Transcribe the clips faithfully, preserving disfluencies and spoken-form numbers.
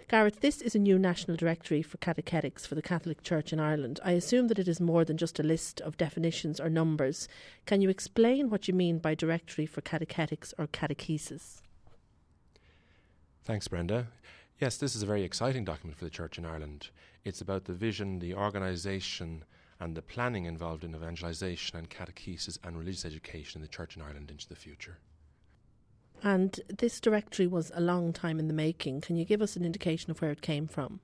Gareth, this is a new national directory for catechetics for the Catholic Church in Ireland. I assume that it is more than just a list of definitions or numbers. Can you explain what you mean by directory for catechetics or catechesis? Thanks, Brenda. Yes, this is a very exciting document for the Church in Ireland. It's about the vision, the organisation and the planning involved in evangelisation and catechesis and religious education in the Church in Ireland into the future. And this directory was a long time in the making. Can you give us an indication of where it came from?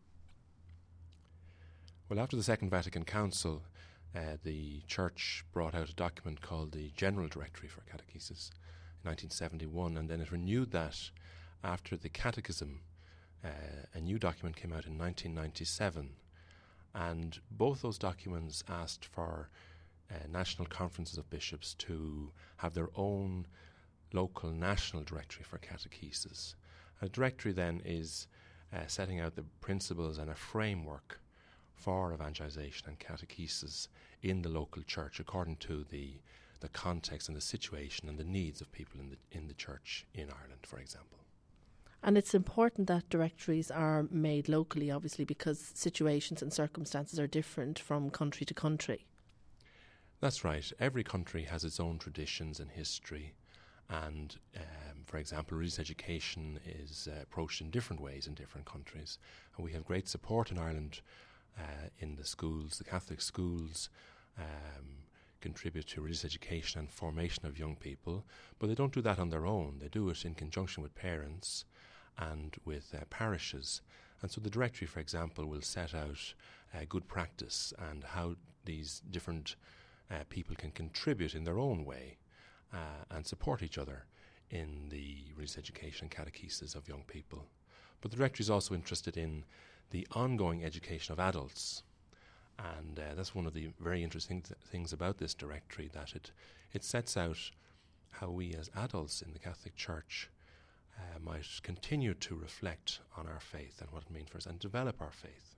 Well, after the Second Vatican Council, uh, the Church brought out a document called the General Directory for Catechesis in nineteen seventy-one, and then it renewed that after the Catechism. Uh, a new document came out in nineteen ninety-seven, and both those documents asked for uh, national conferences of bishops to have their own local national directory for catechesis. A directory then is uh, setting out the principles and a framework for evangelization and catechesis in the local church according to the the context and the situation and the needs of people in the in the church in Ireland, for example. And it's important that directories are made locally, obviously, because situations and circumstances are different from country to country. That's right. Every country has its own traditions and history. And, um, for example, religious education is uh, approached in different ways in different countries. And we have great support in Ireland uh, in the schools. The Catholic schools um, contribute to religious education and formation of young people, but they don't do that on their own. They do it in conjunction with parents and with uh, parishes. And so the directory, for example, will set out uh, good practice and how these different uh, people can contribute in their own way Uh, and support each other in the religious education and catechesis of young people. But the directory is also interested in the ongoing education of adults. And uh, that's one of the very interesting th- things about this directory, that it, it sets out how we as adults in the Catholic Church uh, might continue to reflect on our faith and what it means for us and develop our faith.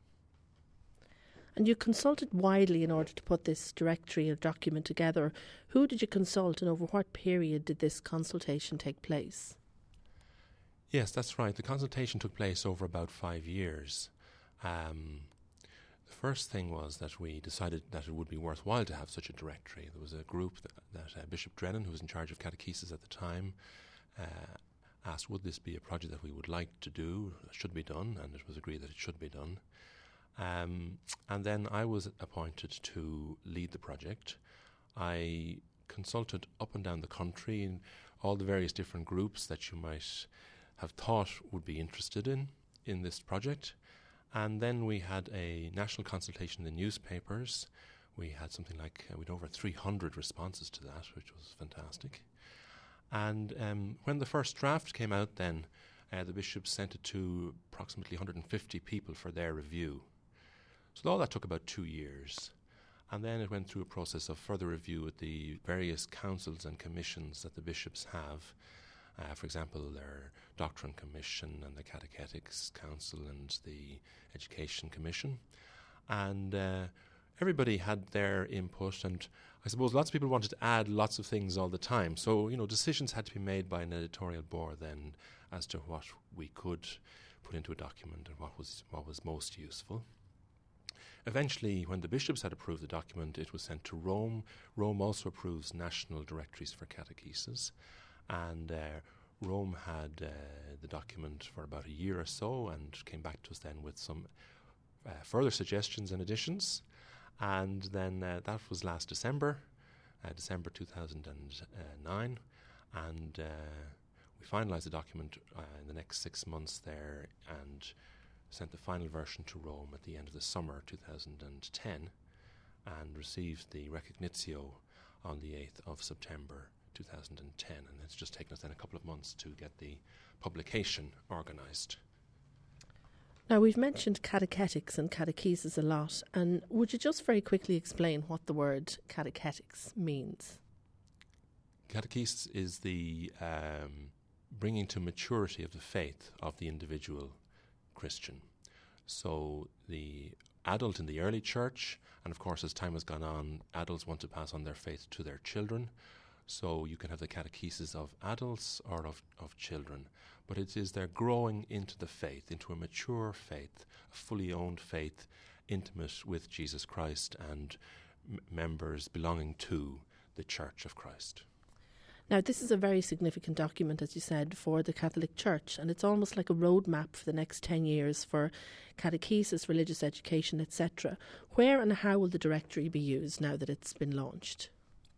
And you consulted widely in order to put this directory or document together. Who did you consult, and over what period did this consultation take place? Yes, that's right. The consultation took place over about five years. Um, the first thing was that we decided that it would be worthwhile to have such a directory. There was a group that, that uh, Bishop Drennan, who was in charge of catechesis at the time, uh, asked would this be a project that we would like to do, should be done, and it was agreed that it should be done. Um, and then I was appointed to lead the project. I consulted up and down the country in all the various different groups that you might have thought would be interested in, in this project. And then we had a national consultation in the newspapers. We had something like, uh, we had over three hundred responses to that, which was fantastic. And um, when the first draft came out then, uh, the bishops sent it to approximately one hundred fifty people for their review. So all that took about two years. And then it went through a process of further review with the various councils and commissions that the bishops have. Uh, for example, their Doctrine Commission and the Catechetics Council and the Education Commission. And uh, everybody had their input, and I suppose lots of people wanted to add lots of things all the time. So, you know, decisions had to be made by an editorial board then as to what we could put into a document and what was what was most useful. Eventually, when the bishops had approved the document, it was sent to Rome. Rome also approves national directories for catechesis. And uh, Rome had uh, the document for about a year or so and came back to us then with some uh, further suggestions and additions. And then uh, that was last December, uh, December two thousand nine. And uh, we finalised the document uh, in the next six months there and sent the final version to Rome at the end of the summer two thousand ten and received the Recognitio on the eighth of September two thousand ten. And it's just taken us then a couple of months to get the publication organised. Now, we've mentioned catechetics and catechesis a lot, and would you just very quickly explain what the word catechetics means? Catechesis is the um, bringing to maturity of the faith of the individual Christian. So the adult in the early church, and of course as time has gone on, adults want to pass on their faith to their children. So you can have the catechesis of adults or of, of children, but it is their growing into the faith, into a mature faith, a fully owned faith, intimate with Jesus Christ and m- members belonging to the Church of Christ. Now, this is a very significant document, as you said, for the Catholic Church, and it's almost like a roadmap for the next ten years for catechesis, religious education, et cetera. Where and how will the directory be used now that it's been launched?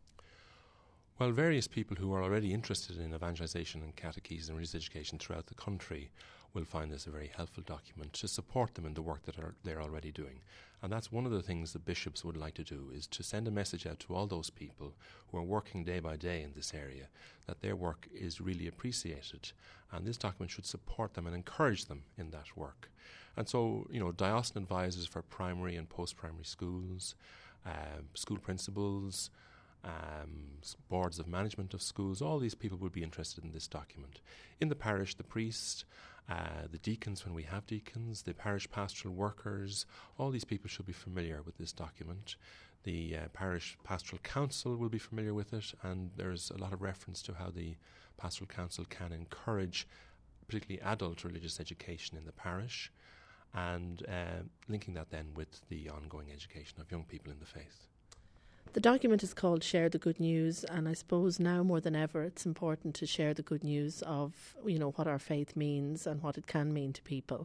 Well, various people who are already interested in evangelization and catechesis and religious education throughout the country will find this a very helpful document to support them in the work that are, they're already doing. And that's one of the things the bishops would like to do, is to send a message out to all those people who are working day by day in this area, that their work is really appreciated. And this document should support them and encourage them in that work. And so, you know, diocesan advisors for primary and post-primary schools, uh, school principals, Um, boards of management of schools, all these people would be interested in this document. In the parish, the priest, uh, the deacons when we have deacons, the parish pastoral workers, all these people should be familiar with this document. The uh, parish pastoral council will be familiar with it, and there's a lot of reference to how the pastoral council can encourage particularly adult religious education in the parish, and uh, linking that then with the ongoing education of young people in the faith. The document is called Share the Good News, and I suppose now more than ever it's important to share the good news of, you know, what our faith means and what it can mean to people.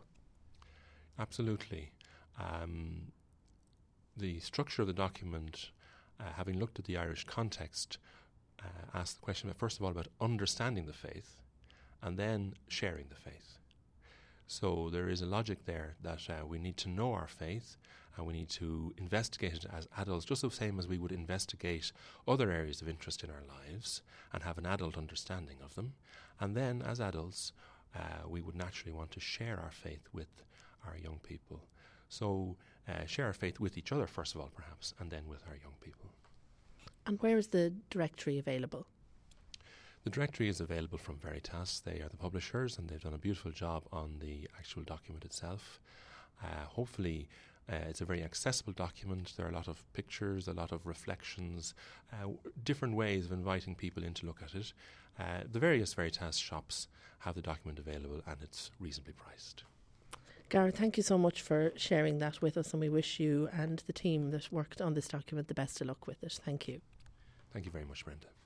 Absolutely. Um, the structure of the document, uh, having looked at the Irish context, uh, asks the question, about, first of all, about understanding the faith and then sharing the faith. So there is a logic there that uh, we need to know our faith, and we need to investigate it as adults, just the same as we would investigate other areas of interest in our lives and have an adult understanding of them. And then, as adults, uh, we would naturally want to share our faith with our young people. So uh, share our faith with each other, first of all, perhaps, and then with our young people. And where is the directory available? The directory is available from Veritas. They are the publishers, and they've done a beautiful job on the actual document itself. Uh, hopefully, uh, it's a very accessible document. There are a lot of pictures, a lot of reflections, uh, different ways of inviting people in to look at it. Uh, the various Veritas shops have the document available, and it's reasonably priced. Gareth, thank you so much for sharing that with us, and we wish you and the team that worked on this document the best of luck with it. Thank you. Thank you very much, Brenda.